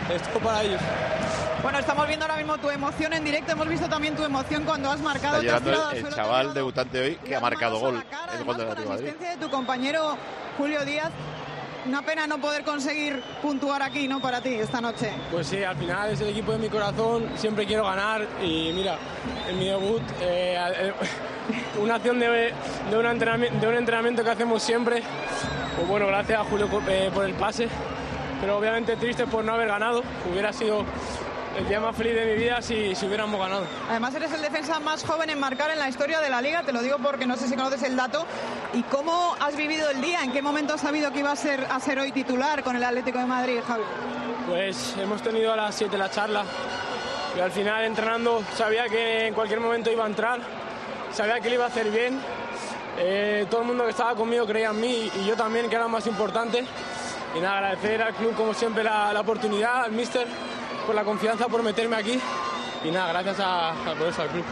esto para ellos. Bueno, estamos viendo ahora mismo tu emoción en directo, hemos visto también tu emoción cuando has marcado. Está llorando el chaval debutante hoy que ha marcado gol. El gol de la asistencia de tu compañero Julio Díaz. Una pena no poder conseguir puntuar aquí, ¿no? Para ti esta noche. Pues sí, al final es el equipo de mi corazón, siempre quiero ganar y mira, en mi debut, una acción de un entrenamiento que hacemos siempre, pues bueno, gracias a Julio por el pase, pero obviamente triste por no haber ganado, hubiera sido el día más feliz de mi vida si hubiéramos ganado. Además eres el defensa más joven en marcar en la historia de la Liga, te lo digo porque no sé si conoces el dato. ¿Y cómo has vivido el día? ¿En qué momento has sabido que iba a ser hoy titular con el Atlético de Madrid, Javi? Pues hemos tenido a las 7 la charla y al final entrenando sabía que en cualquier momento iba a entrar, sabía que le iba a hacer bien. Todo el mundo que estaba conmigo creía en mí y yo también, que era lo más importante. Y nada, agradecer al club como siempre la oportunidad, al míster por la confianza, por meterme aquí y nada, gracias por eso al club.